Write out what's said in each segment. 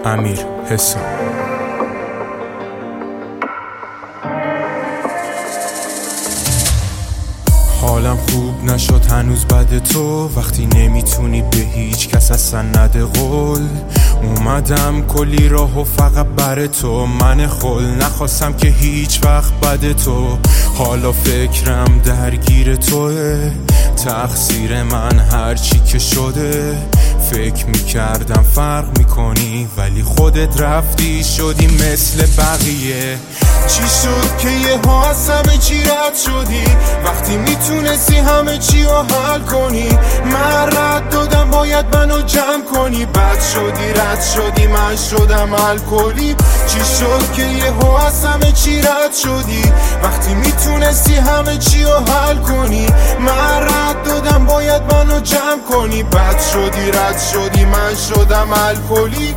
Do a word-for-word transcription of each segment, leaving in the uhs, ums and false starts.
امیر حسام. حالم خوب نشد هنوز بعد تو، وقتی نمیتونی به هیچ کس اصلا نده قول. اومدم کلی راه و فقط بر تو، من خل نخواستم که هیچ وقت بد تو. حالا فکرم درگیر توه، تقصیر من هرچی که شده. فکر میکردم فرق میکنی ولی خودت رفتی شدی مثل بقیه. چی شد که یه ها از همه چی رد شدی، وقتی میتونستی همه چی رو حل کنی؟ من رد دادم باید منو جمع کنی، بد شدی رد شدی من شدم الکلی. چی شد که یه ها از همه چی رد شدی، وقتی میتونستی همه چی رو حل کنی؟ من رد دادم باید منو جمع کنی، بد شدی رد شدی من شدم الکلی.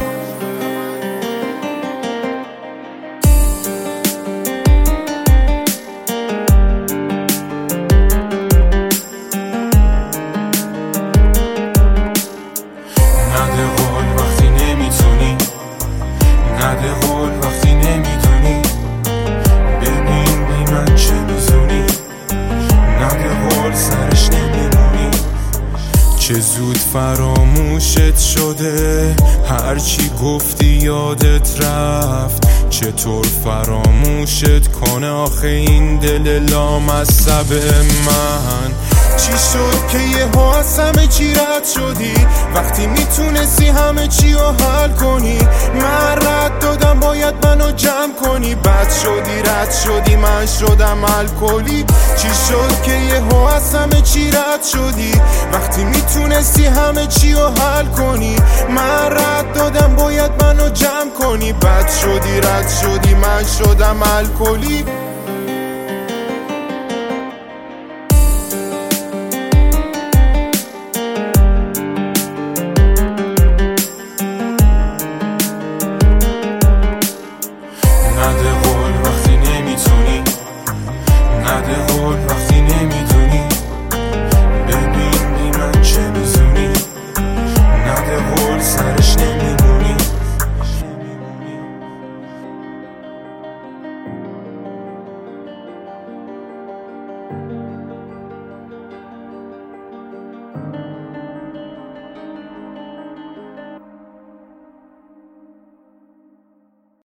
نده قول وقتی نمیتونی، نده قول وقتی نمیدونی، ببین بی من چه میزونی. نده قول سرش نمیمونی، چه زود فراموشت شده، هرچی گفتی یادت رفت. چطور فراموشت کنه آخه این دل لامصب من؟ چی شد که یه ها از همه چی رد شدی، وقتی میتونستی همه چی رو حل کنی؟ من رد دادم باید منو جمع کنی، بد شدی رد شدی من شدم الکلی. چی شد که یه ها از همه چی رد شدی، وقتی میتونستی همه چی رو حل کنی؟ من رد دادم باید منو جمع کنی، بد شدی رد شدی من شدم الکلی.